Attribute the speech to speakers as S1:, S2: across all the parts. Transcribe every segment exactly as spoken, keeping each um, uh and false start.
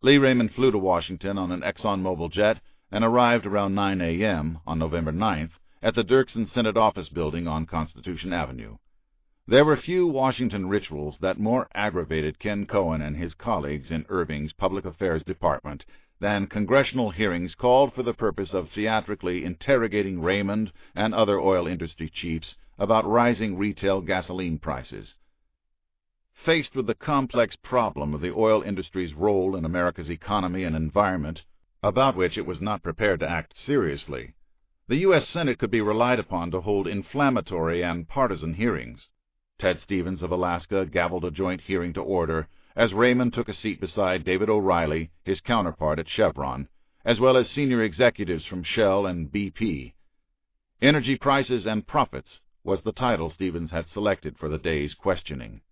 S1: Lee Raymond flew to Washington on an ExxonMobil jet and arrived around nine a m on November ninth at the Dirksen Senate Office Building on Constitution Avenue. There were few Washington rituals that more aggravated Ken Cohen and his colleagues in Irving's Public Affairs Department than congressional hearings called for the purpose of theatrically interrogating Raymond and other oil industry chiefs about rising retail gasoline prices. Faced with the complex problem of the oil industry's role in America's economy and environment, about which it was not prepared to act seriously, the U S Senate could be relied upon to hold inflammatory and partisan hearings. Ted Stevens of Alaska gavelled a joint hearing to order as Raymond took a seat beside David O'Reilly, his counterpart at Chevron, as well as senior executives from Shell and B P. Energy Prices and Profits was the title Stevens had selected for the day's questioning.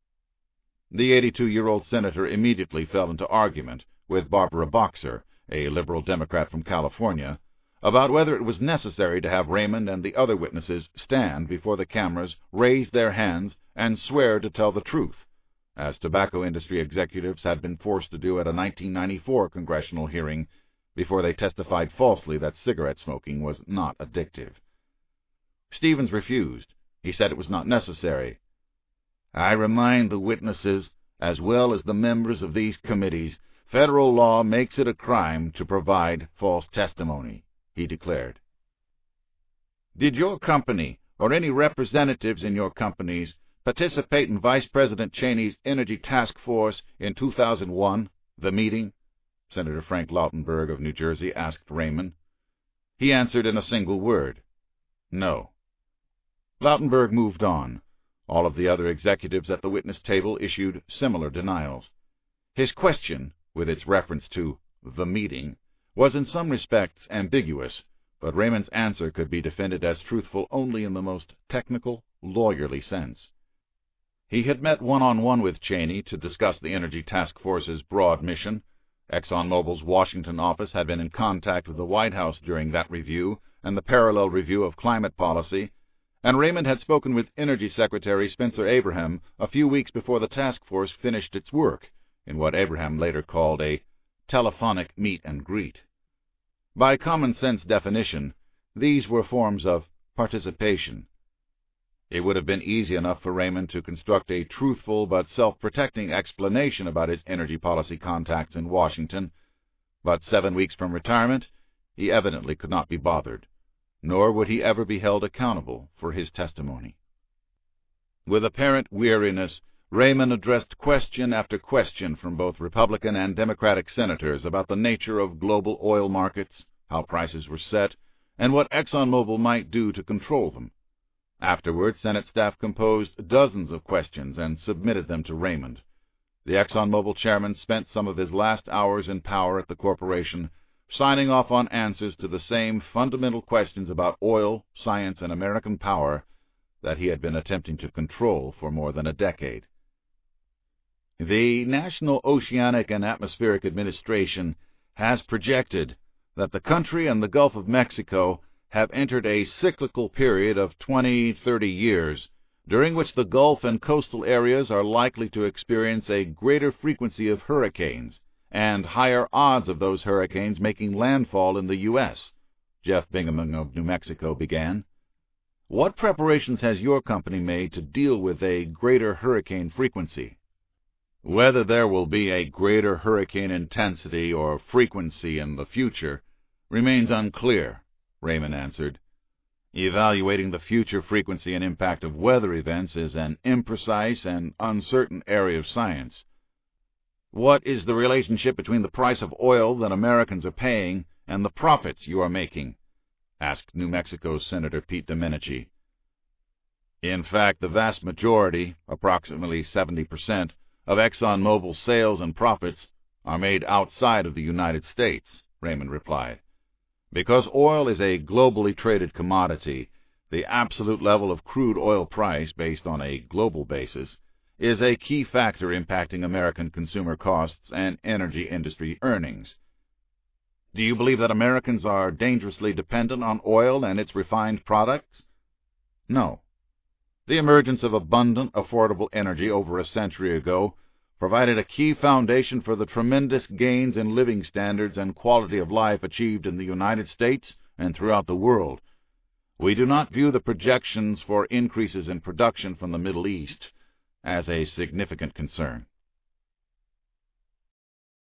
S1: The eighty-two-year-old senator immediately fell into argument with Barbara Boxer, a liberal Democrat from California, about whether it was necessary to have Raymond and the other witnesses stand before the cameras, raise their hands, and swear to tell the truth, as tobacco industry executives had been forced to do at a nineteen ninety-four congressional hearing before they testified falsely that cigarette smoking was not addictive. Stevens refused. He said it was not necessary. "I remind the witnesses, as well as the members of these committees, federal law makes it a crime to provide false testimony," he declared. "Did your company, or any representatives in your companies, participate in Vice President Cheney's Energy Task Force in two thousand one, the meeting?" Senator Frank Lautenberg of New Jersey asked Raymond. He answered in a single word, "No." Lautenberg moved on. All of the other executives at the witness table issued similar denials. His question, with its reference to the meeting, was in some respects ambiguous, but Raymond's answer could be defended as truthful only in the most technical, lawyerly sense. He had met one-on-one with Cheney to discuss the Energy Task Force's broad mission. ExxonMobil's Washington office had been in contact with the White House during that review and the parallel review of climate policy, and Raymond had spoken with Energy Secretary Spencer Abraham a few weeks before the task force finished its work, in what Abraham later called a telephonic meet and greet. By common sense definition, these were forms of participation. It would have been easy enough for Raymond to construct a truthful but self-protecting explanation about his energy policy contacts in Washington, but seven weeks from retirement, he evidently could not be bothered, nor would he ever be held accountable for his testimony. With apparent weariness, Raymond addressed question after question from both Republican and Democratic senators about the nature of global oil markets, how prices were set, and what ExxonMobil might do to control them. Afterward, Senate staff composed dozens of questions and submitted them to Raymond. The ExxonMobil chairman spent some of his last hours in power at the corporation signing off on answers to the same fundamental questions about oil, science, and American power that he had been attempting to control for more than a decade. The National Oceanic and Atmospheric Administration has projected that the country and the Gulf of Mexico have entered a cyclical period of twenty, thirty years, during which the Gulf and coastal areas are likely to experience a greater frequency of hurricanes and higher odds of those hurricanes making landfall in the U S, Jeff Bingaman of New Mexico began. What preparations has your company made to deal with a greater hurricane frequency? Whether there will be a greater hurricane intensity or frequency in the future remains unclear, Raymond answered. Evaluating the future frequency and impact of weather events is an imprecise and uncertain area of science. What is the relationship between the price of oil that Americans are paying and the profits you are making? Asked New Mexico's Senator Pete Domenici. In fact, the vast majority, approximately seventy percent, of ExxonMobil's sales and profits are made outside of the United States, Raymond replied. Because oil is a globally traded commodity, the absolute level of crude oil price based on a global basis is a key factor impacting American consumer costs and energy industry earnings. Do you believe that Americans are dangerously dependent on oil and its refined products? No. The emergence of abundant, affordable energy over a century ago provided a key foundation for the tremendous gains in living standards and quality of life achieved in the United States and throughout the world. We do not view the projections for increases in production from the Middle East as a significant concern.